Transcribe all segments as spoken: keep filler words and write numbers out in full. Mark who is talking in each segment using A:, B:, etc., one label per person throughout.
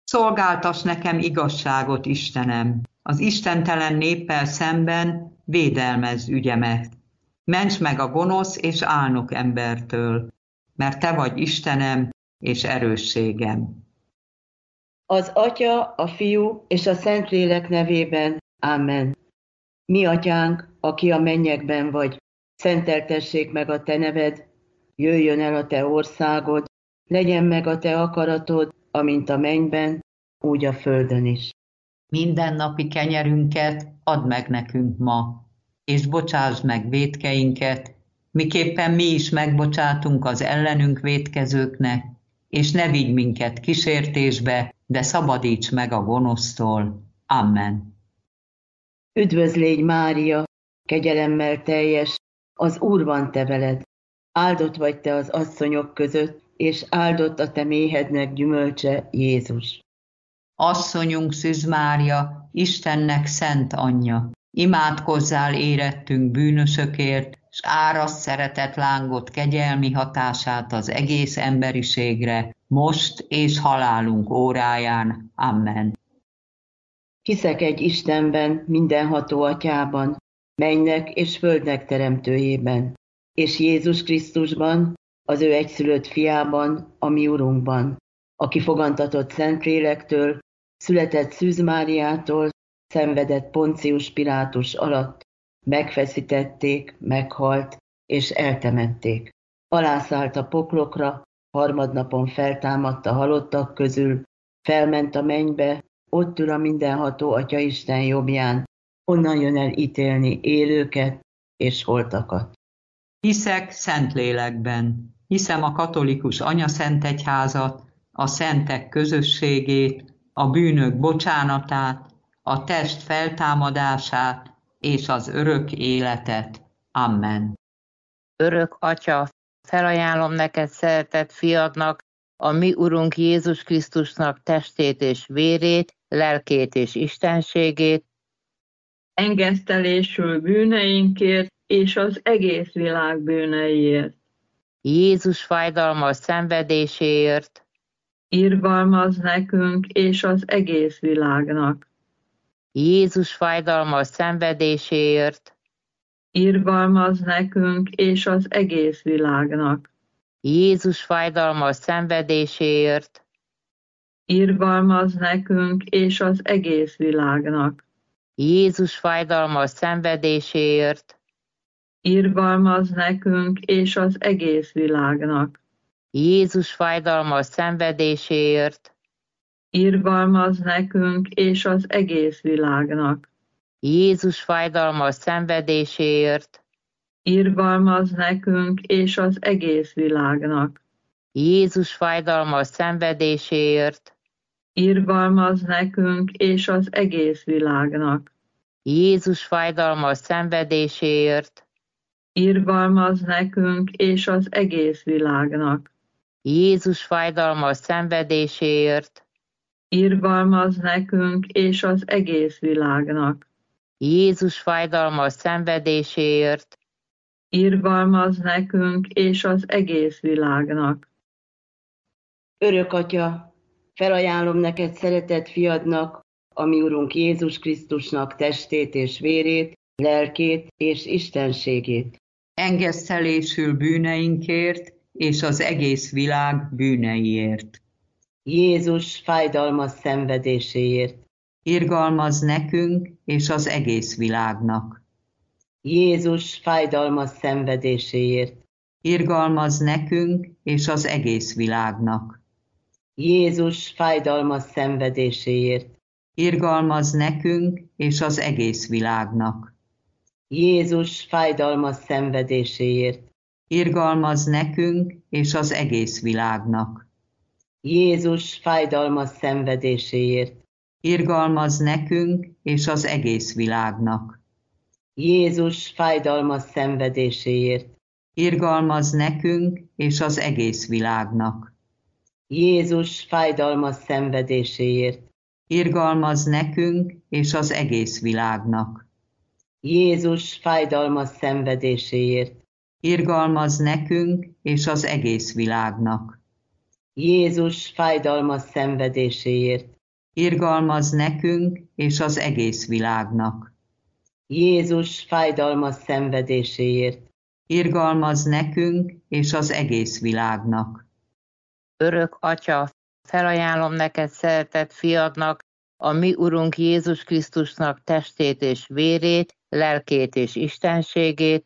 A: Szolgáltass nekem igazságot, Istenem, az istentelen néppel szemben védelmezz ügyemet. Ments meg a gonosz és álnok embertől, mert Te vagy Istenem és erősségem.
B: Az Atya, a Fiú és a Szentlélek nevében. Amen. Mi Atyánk, aki a mennyekben vagy, szenteltessék meg a Te neved, jöjjön el a Te országod, legyen meg a Te akaratod, amint a mennyben, úgy a földön is.
A: Mindennapi kenyerünket add meg nekünk ma, és bocsásd meg vétkeinket, miképpen mi is megbocsátunk az ellenünk vétkezőknek, és ne vigy minket kísértésbe, de szabadíts meg a gonosztól. Amen.
B: Üdvözlégy Mária, kegyelemmel teljes, az Úr van te veled. Áldott vagy te az asszonyok között, és áldott a te méhednek gyümölcse, Jézus.
A: Asszonyunk Szűz Mária, Istennek szent anyja, imádkozzál érettünk bűnösökért, s áraszt szeretet lángot kegyelmi hatását az egész emberiségre, most és halálunk óráján. Amen.
B: Hiszek egy Istenben, mindenható Atyában, mennynek és földnek teremtőjében, és Jézus Krisztusban, az ő egyszülött fiában, a mi Urunkban, aki fogantatott Szentlélektől, született Szűz Máriától, szenvedett Poncius Pilátus alatt, megfeszítették, meghalt, és eltemették. Alászállt a poklokra, harmadnapon feltámadt a halottak közül, felment a mennybe, ott ül a mindenható Atya Isten jobbján, onnan jön el ítélni élőket és holtakat.
A: Hiszek Szentlélekben, hiszem a katolikus anyaszentegyházat, a szentek közösségét, a bűnök bocsánatát, a test feltámadását és az örök életet. Amen.
C: Örök Atya, felajánlom neked szeretett fiadnak, a mi Urunk Jézus Krisztusnak testét és vérét, lelkét és istenségét,
D: engesztelésül bűneinkért és az egész világ bűneiért.
C: Jézus fájdalmas szenvedéséért,
D: irgalmaz nekünk és az egész világnak.
C: Jézus fájdalmas szenvedéséért,
D: irgalmaz nekünk és az egész világnak.
C: Jézus fájdalmas szenvedéséért,
D: irgalmaz nekünk és az egész világnak.
C: Jézus fájdalmas szenvedéséért,
D: irgalmaz nekünk és az egész világnak.
C: Jézus fájdalmas szenvedéséért,
D: irgalmaz nekünk és az egész világnak.
C: Jézus fájdalmas szenvedéséért,
D: irgalmaz nekünk és az egész világnak.
C: Jézus fájdalmas szenvedéséért,
D: irgalmaz nekünk és az egész világnak.
C: Jézus fájdalmas szenvedéséért,
D: irgalmaz nekünk és az egész világnak.
C: Jézus fájdalmas szenvedéséért,
D: irgalmaz nekünk és az egész világnak.
C: Jézus fájdalmas szenvedéséért,
D: irgalmaz nekünk és az egész világnak.
B: Örök Atya, felajánlom neked szeretett fiadnak, a mi Urunk Jézus Krisztusnak testét és vérét, lelkét és istenségét.
A: Engesztelésül bűneinkért és az egész világ bűneiért.
B: Jézus fájdalmas szenvedéséért.
A: Irgalmaz nekünk és az egész világnak.
B: Jézus fájdalmas szenvedéséért.
A: Irgalmaz nekünk és az egész világnak.
B: Jézus fájdalmas szenvedéséért.
A: Irgalmaz nekünk és az egész világnak.
B: Jézus fájdalmas szenvedéséért.
A: Irgalmaz nekünk és az egész világnak.
B: Jézus fájdalmas szenvedéséért.
A: Irgalmaz nekünk és az egész világnak.
B: Jézus fájdalmas szenvedéséért.
A: Irgalmaz nekünk és az egész világnak.
B: Jézus fájdalmas szenvedéséért.
A: Irgalmaz nekünk és az egész világnak.
B: Jézus fájdalmas szenvedéséért.
A: Irgalmaz nekünk és az egész világnak.
B: Jézus fájdalmas szenvedéséért.
A: irgalmazz nekünk és az egész világnak.
B: Jézus fájdalmas szenvedéséért,
A: Irgalmazz nekünk és az egész világnak.
C: Örök Atya, felajánlom neked szeretett fiadnak, a mi Urunk Jézus Krisztusnak testét és vérét, lelkét és istenségét,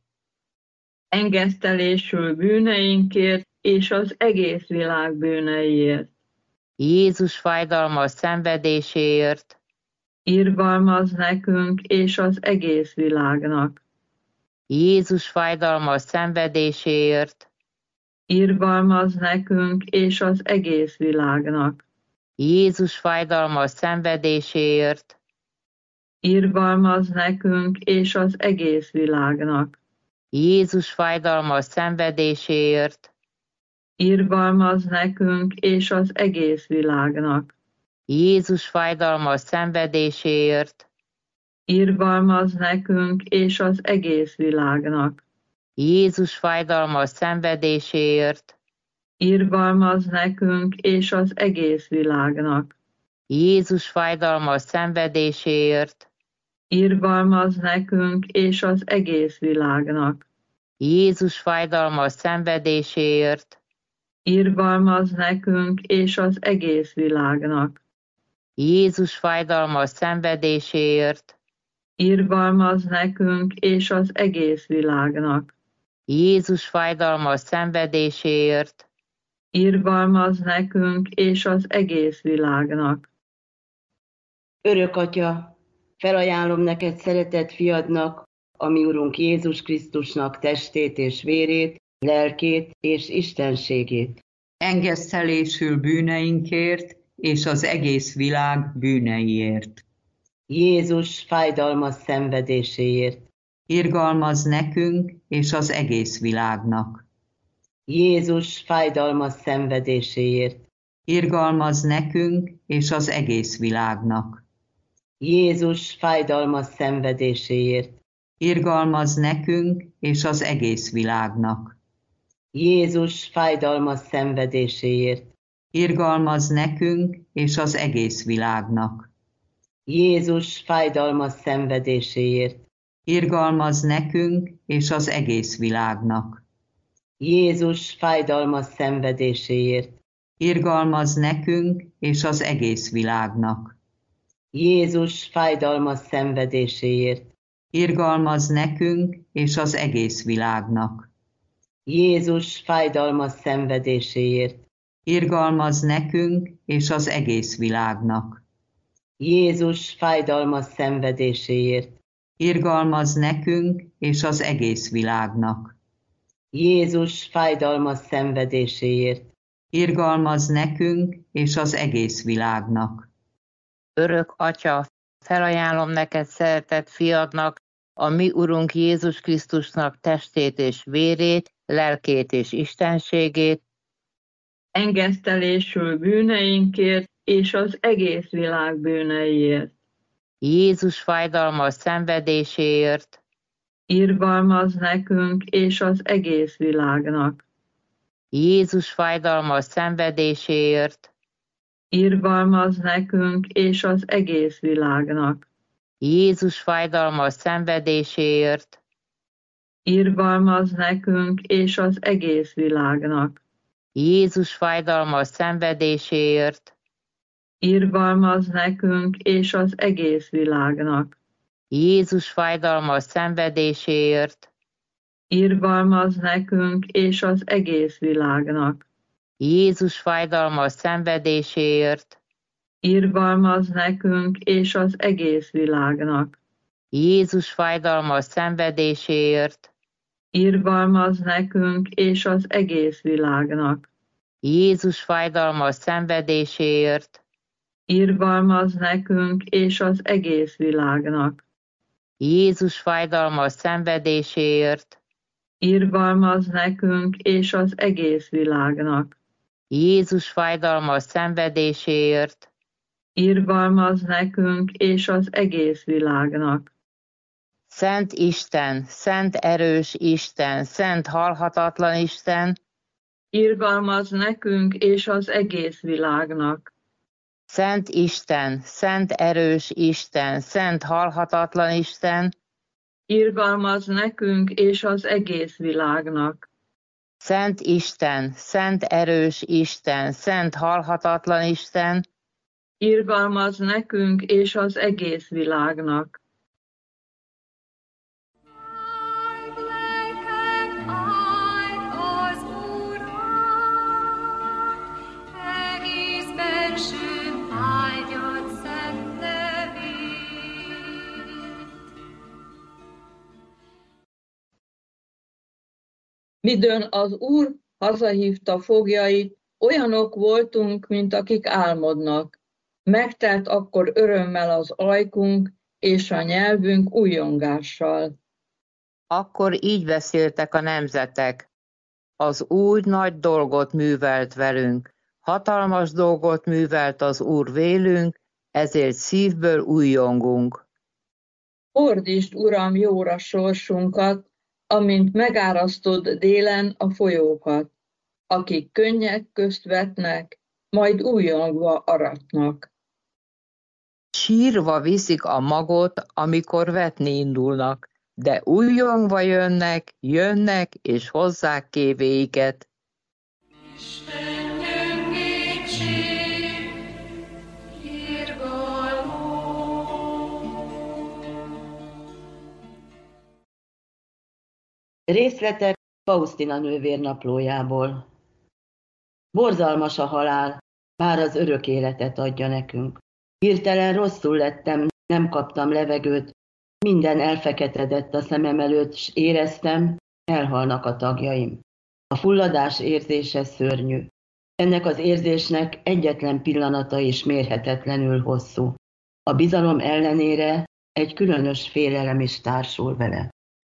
D: engesztelésül bűneinkért és az egész világ bűneiért.
C: Jézus fájdalmas szenvedéséért,
D: Irgalmazz nekünk és az egész világnak.
C: Jézus fájdalmas szenvedéséért,
D: Irgalmazz nekünk és az egész világnak.
C: Jézus fájdalmas szenvedéséért,
D: Irgalmazz nekünk és az egész világnak.
C: Jézus fájdalmas szenvedéséért,
D: Irgalmazz nekünk és az egész világnak.
C: Jézus fájdalmas szenvedéséért,
D: Irgalmazz nekünk és az egész világnak.
C: Jézus fájdalmas szenvedéséért,
D: Irgalmazz nekünk és az egész világnak.
C: Jézus fájdalmas szenvedéséért,
D: Irgalmazz nekünk és az egész világnak.
C: Jézus fájdalmas szenvedéséért,
D: Irgalmazz nekünk és az egész világnak.
C: Jézus fájdalmas szenvedéséért,
D: Irgalmazz nekünk és az egész világnak.
C: Jézus fájdalmas szenvedéséért,
D: Irgalmazz nekünk és az egész világnak.
B: Örök Atya, felajánlom neked szeretett fiadnak, a mi Urunk Jézus Krisztusnak testét és vérét, lelkét és istenségét.
A: Engesztelésül bűneinkért és az egész világ bűneiért.
B: Jézus fájdalmas szenvedéséért,
A: Irgalmazz nekünk és az egész világnak.
B: Jézus fájdalmas szenvedéséért,
A: Irgalmazz nekünk és az egész világnak.
B: Jézus fájdalmas szenvedéséért,
A: Irgalmazz nekünk és az egész világnak.
B: Jézus fájdalmas szenvedéséért,
A: Irgalmazz nekünk és az egész világnak.
B: Jézus fájdalmas szenvedéséért,
A: Irgalmazz nekünk és az egész világnak.
B: Jézus fájdalmas szenvedéséért,
A: Irgalmazz nekünk és az egész világnak.
B: Jézus fájdalmas szenvedéséért,
A: Irgalmazz nekünk és az egész világnak.
B: Jézus fájdalmas szenvedéséért,
A: Irgalmazz nekünk és az egész világnak.
B: Jézus fájdalmas szenvedéséért,
A: Irgalmazz nekünk és az egész világnak.
B: Jézus fájdalmas szenvedéséért,
A: Irgalmazz nekünk és az egész világnak.
C: Örök Atya, felajánlom neked szeretett fiadnak, a mi Urunk Jézus Krisztusnak testét és vérét, lelkét és istenségét,
D: engesztelésül bűneinkért és az egész világ bűneiért.
C: Jézus fájdalmas szenvedéséért,
D: Irgalmazz nekünk és az egész világnak.
C: Jézus fájdalmas szenvedéséért,
D: Irgalmazz nekünk és az egész világnak.
C: Jézus fájdalmas szenvedéséért,
D: Irgalmazz nekünk és az egész világnak.
C: Jézus fájdalmas szenvedéséért,
D: Irgalmazz nekünk és az egész világnak.
C: Jézus fájdalmas szenvedéséért,
D: Irgalmazz nekünk és az egész világnak.
C: Jézus fájdalmas szenvedéséért,
D: Irgalmazz nekünk és az egész világnak.
C: Jézus fájdalmas szenvedéséért,
D: Irgalmazz nekünk és az egész világnak.
C: Jézus fájdalmas szenvedéséért,
D: Irgalmazz nekünk és az egész világnak.
C: Jézus fájdalmas szenvedéséért,
D: Irgalmazz nekünk és az egész világnak.
C: Jézus fájdalmas szenvedéséért,
D: Irgalmazz nekünk és az egész világnak.
C: Szent Isten, szent erős Isten, szent halhatatlan Isten,
D: Irgalmazz nekünk és az egész világnak.
C: Szent Isten, szent erős Isten, szent halhatatlan Isten,
D: irgalmaz nekünk és az egész világnak.
C: Szent Isten, szent erős Isten, szent halhatatlan Isten,
D: irgalmaz nekünk és az egész világnak. Midőn az Úr hazahívta foglyait, olyanok voltunk, mint akik álmodnak. Megtelt akkor örömmel az ajkunk, és a nyelvünk újjongással.
C: Akkor így beszéltek a nemzetek. Az Úr nagy dolgot művelt velünk, hatalmas dolgot művelt az Úr vélünk, ezért szívből újjongunk.
D: Fordítsd, Uram, jóra sorsunkat, amint megárasztod délen a folyókat, akik könnyek közt vetnek, majd újjongva aratnak.
C: Sírva viszik a magot, amikor vetni indulnak, de újjongva jönnek, jönnek és hozzák kévéiket.
B: Részletek Faustina nővérnaplójából. Borzalmas a halál, bár az örök életet adja nekünk. Hirtelen rosszul lettem, nem kaptam levegőt, minden elfeketedett a szemem előtt, s éreztem, elhalnak a tagjaim. A fulladás érzése szörnyű. Ennek az érzésnek egyetlen pillanata is mérhetetlenül hosszú. A bizalom ellenére egy különös félelem is társul vele.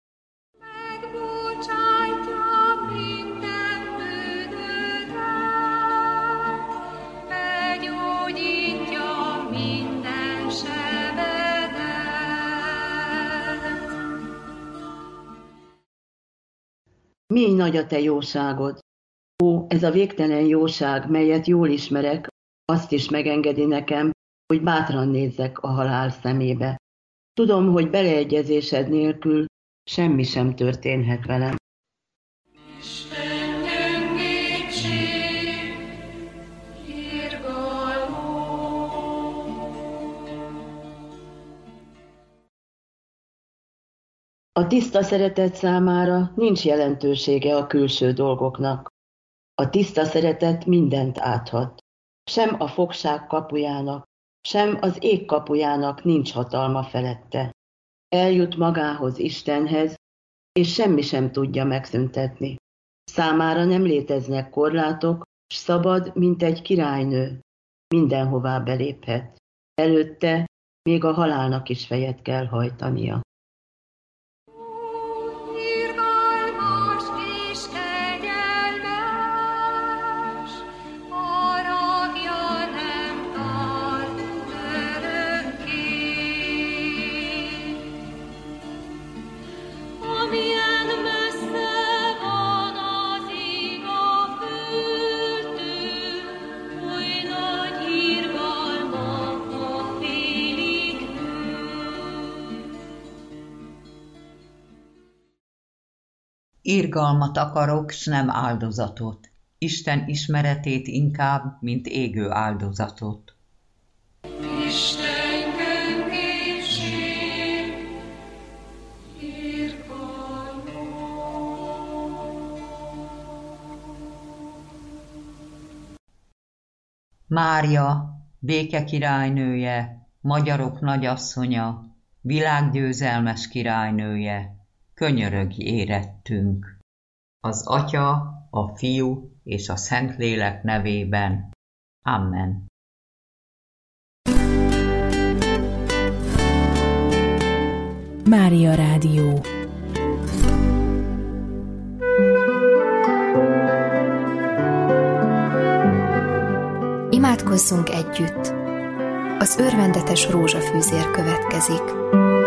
B: Mély nagy a te jóságod. Ó, ez a végtelen jóság, melyet jól ismerek, azt is megengedi nekem, hogy bátran nézzek a halál szemébe. Tudom, hogy beleegyezésed nélkül semmi sem történhet velem. A tiszta szeretet számára nincs jelentősége a külső dolgoknak. A tiszta szeretet mindent áthat. Sem a fogság kapujának, sem az ég kapujának nincs hatalma felette. Eljut magához, Istenhez, és semmi sem tudja megszüntetni. Számára nem léteznek korlátok, s szabad, mint egy királynő. Mindenhová beléphet. Előtte még a halálnak is fejet kell hajtania.
A: Irgalmat akarok, s nem áldozatot. Isten ismeretét inkább, mint égő áldozatot.
E: Isten könyvéség, irgalmat.
A: Mária, béke királynője, magyarok nagyasszonya, világgyőzelmes királynője, könyörögj érettünk. Az Atya, a Fiú és a Szentlélek nevében. Amen.
F: Mária Rádió. Imádkozzunk együtt. Az örvendetes rózsafűzér következik.